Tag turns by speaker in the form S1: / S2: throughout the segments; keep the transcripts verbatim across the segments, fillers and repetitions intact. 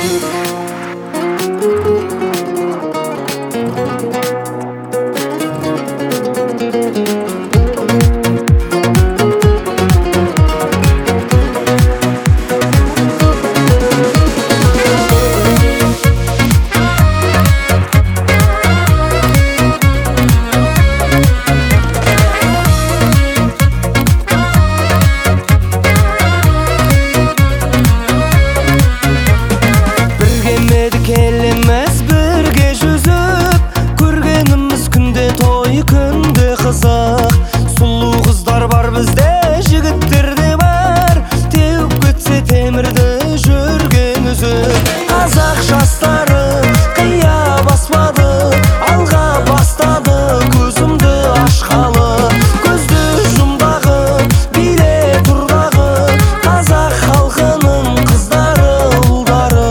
S1: Келемес бірге жүзіп, көргеніміз күнде той, күнде қызық. Сұлу қыздар бар бізде, жігіттер де бар, теуіп кетсе темірді жүрген үзіп. Қазақ жастары қия баспады, алға бастады көзімді ашқалы. Көзді жұмдағы, биле тұрдағы, қазақ халқының қыздары, ұлдары.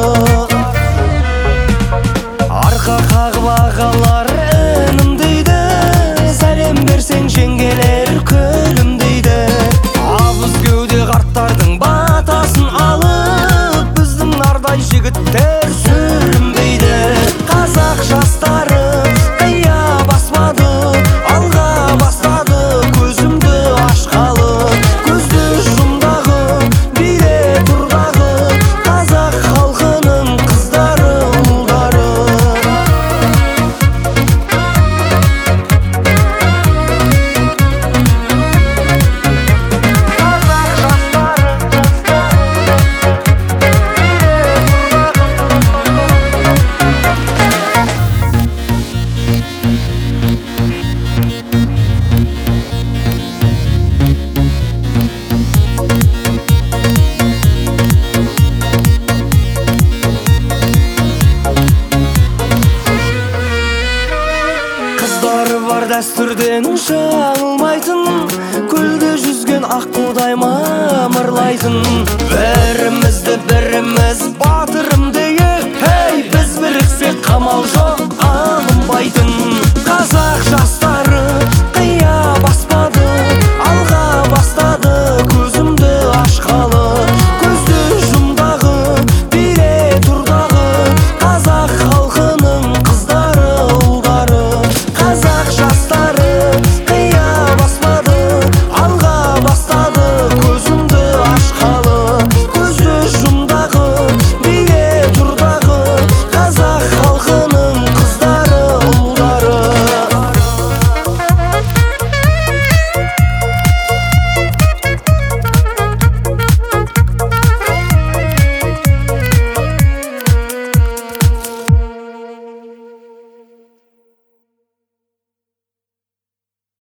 S1: Арқа қағып ағалар інім дейді, сәлем берсең жеңгелер күлім дейді. Абыз кеуде қарттардың батасын алып, біздің нардай жігіттер сүрінбейді. Қазақ жастары қия баспады, алға бастады көзімді ашқалы. Көзді жұмдағы, биле тұрдағы, қазақ халқының қыздары, ұлдары. Қыздары бар дәстүрден жаңылмайтын, көлде жүзген аққудай мамырлайтын.